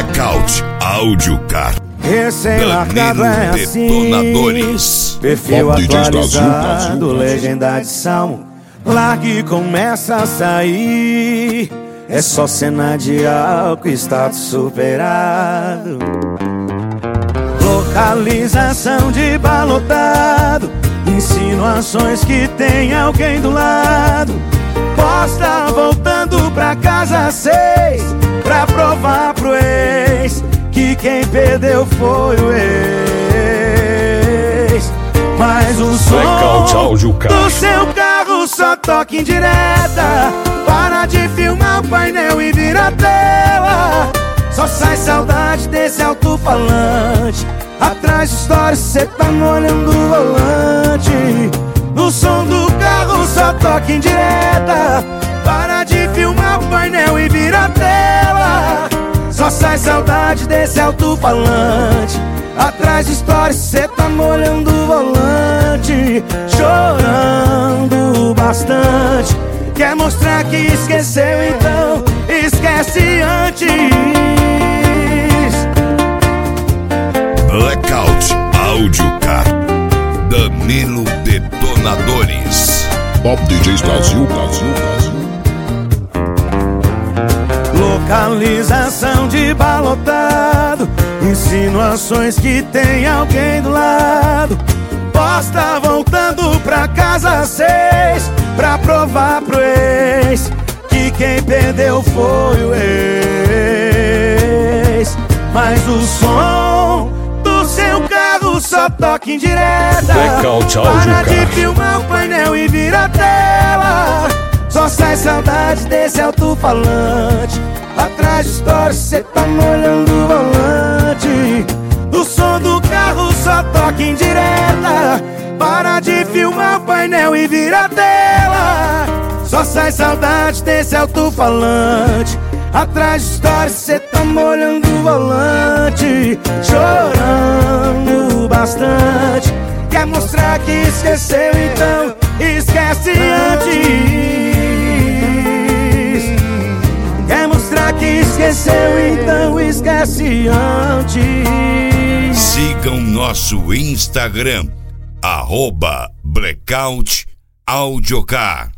Blackout Áudio Car. Recém-largado é assim, Detonadores. perfil atualizado, legenda de salmo. Largue e começa a sair. É só cena de álcool, status superado. Localização de balotado, insinuações que tem alguém do lado. Posta voltando pra casa às 6, pra provar pro ex que quem perdeu foi o ex. Mas o som do seu carro só toca em direta. Para de filmar o painel e vira a tela. Só sai saudade desse alto-falante. Atrás de stories cê tá molhando o volante. O som do carro só toca em direta. Para de filmar o painel e vira a tela. Só sai saudade desse alto-falante. Atrás de stories cê tá molhando o volante. Chorando bastante. Quer mostrar que esqueceu, então esquece antes. Blackout Áudio Car. Danilo Detonadores. Top DJs Brasil. Localização de balotado, insinuações que tem alguém do lado. Posta voltando pra casa às 6, pra provar pro ex que quem perdeu foi o ex. Mas o som do seu carro só toca em direta. Para de filmar o painel e vira a tela. Só sai saudade desse alto-falante. Atrás de stories cê tá molhando o volante. O som do carro só toca em direta. Para de filmar o painel e vira a tela. Só sai saudade desse alto-falante. Atrás de stories cê tá molhando o volante. Chorando bastante. Quer mostrar que esqueceu, então esquece antes. Quer mostrar que esqueceu, então esquece antes. Sigam nosso Instagram, @Blackout Áudio Car.